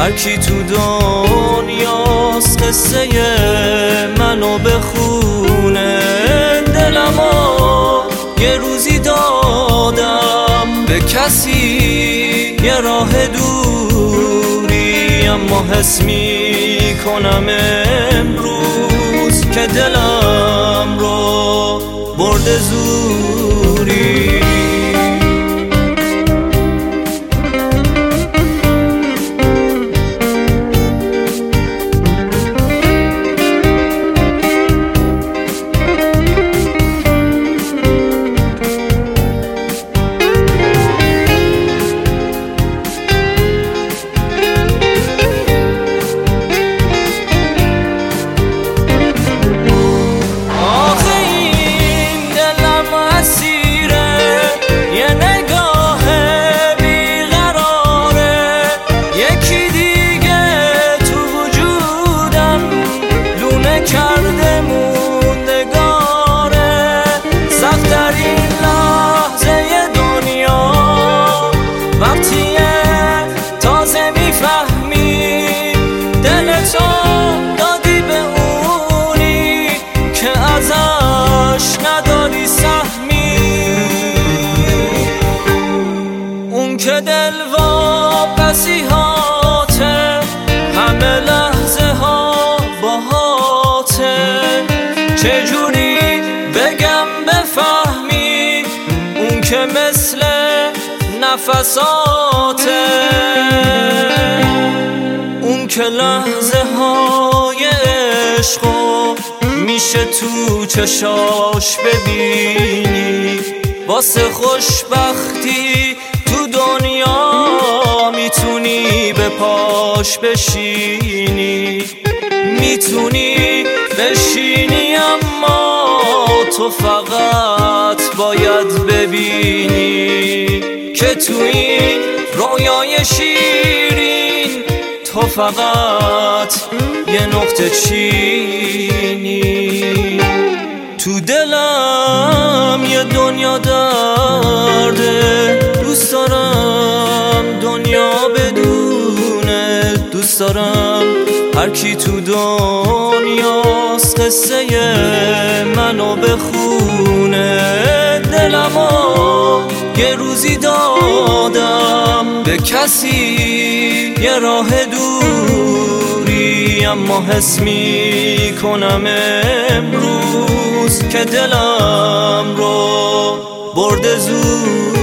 هر کی تو دنیاست قصه منو بخونه. دلمو یه روزی دادم به کسی، یه راه دوری، اما حس میکنم امروز که دلم رو برده زوری. که دل واپسی‌هاته، همه لحظه ها باهاته. چجوری بگم بفهمی اون که مثل نفساته، اون که لحظه های عشقو میشه تو چشاش ببینی. واسه خوشبختی تو دنیا میتونی به پاش بشینی، میتونی بشینی، اما تو فقط باید ببینی که تو این رویای شیرین تو فقط یه نقطه چینی. تو دلم یه دنیا درده، دوست دارم دنیا بدونه. دوست دارم هر کی تو دنیاست قصه منو بخونه. دلمو یه روزی دادم به کسی، یه راه دوری، اما حس میکنم امروز که دلم رو برده زود.